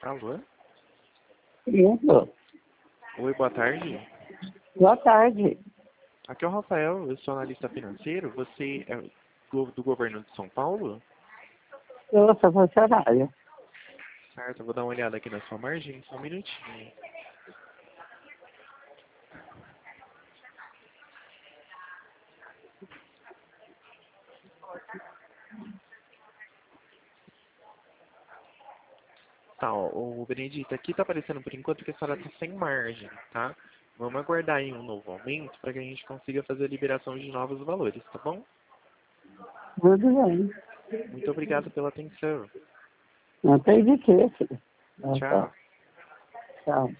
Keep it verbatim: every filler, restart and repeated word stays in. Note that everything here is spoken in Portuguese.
Alô? Isso. Oi, boa tarde. Boa tarde. Aqui é o Rafael, eu sou analista financeiro. Você é do, do governo de São Paulo? Eu sou funcionária. Certo, eu vou dar uma olhada aqui na sua margem, só um minutinho. Tá, ó, o Benedito, aqui tá aparecendo por enquanto que a senhora tá sem margem, tá? Vamos aguardar aí um novo aumento para que a gente consiga fazer a liberação de novos valores, tá bom? Tudo bem. Muito obrigado pela atenção. Não tem de quê, filho. Tchau. Tchau.